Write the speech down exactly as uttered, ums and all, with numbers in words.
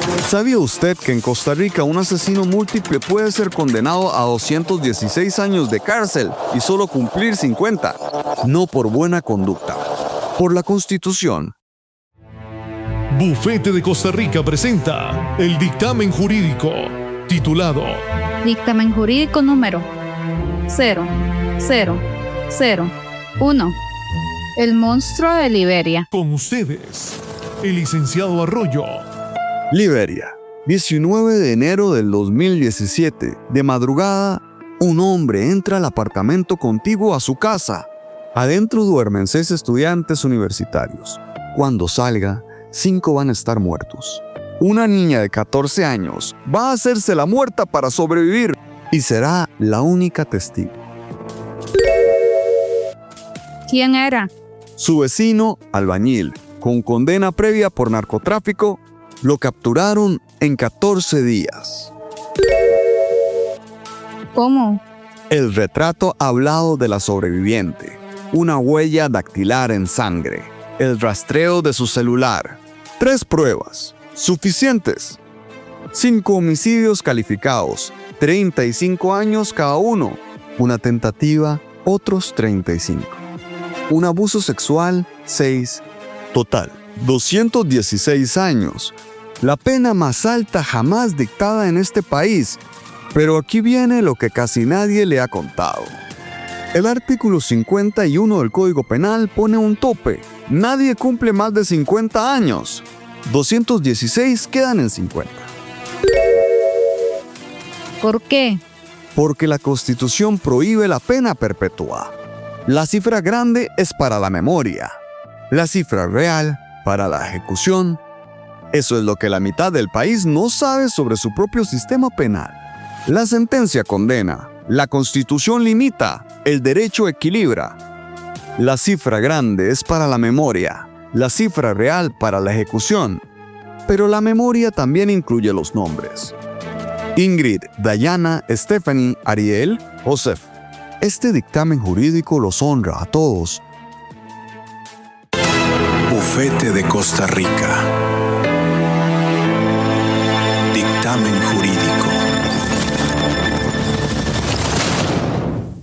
¿Sabía usted que en Costa Rica un asesino múltiple puede ser condenado a doscientos dieciséis años de cárcel y solo cumplir cincuenta? No por buena conducta, por la Constitución. Bufete de Costa Rica presenta el dictamen jurídico titulado Dictamen jurídico número cero cero cero uno. El monstruo de Liberia. Con ustedes, el licenciado Arroyo. Liberia, diecinueve de enero del dos mil diecisiete. De madrugada, un hombre entra al apartamento contiguo a su casa. Adentro duermen seis estudiantes universitarios. Cuando salga, cinco van a estar muertos. Una niña de catorce años va a hacerse la muerta para sobrevivir y será la única testigo. ¿Quién era? Su vecino, albañil, con condena previa por narcotráfico, lo capturaron en catorce días. ¿Cómo? El retrato hablado de la sobreviviente, una huella dactilar en sangre, el rastreo de su celular, tres pruebas, suficientes. Cinco homicidios calificados, treinta y cinco años cada uno. Una tentativa, otros treinta y cinco. Un abuso sexual, seis. Total, doscientos dieciséis años. La pena más alta jamás dictada en este país. Pero aquí viene lo que casi nadie le ha contado. El artículo cincuenta y uno del Código Penal pone un tope. Nadie cumple más de cincuenta años. doscientos dieciséis quedan en cincuenta. ¿Por qué? Porque la Constitución prohíbe la pena perpetua. La cifra grande es para la memoria. La cifra real para la ejecución. Eso es lo que la mitad del país no sabe sobre su propio sistema penal. La sentencia condena, la Constitución limita, el derecho equilibra. La cifra grande es para la memoria, la cifra real para la ejecución. Pero la memoria también incluye los nombres. Ingrid, Dayana, Stephanie, Ariel, Joseph. Este dictamen jurídico los honra a todos. Bufete de Costa Rica. Dictamen jurídico.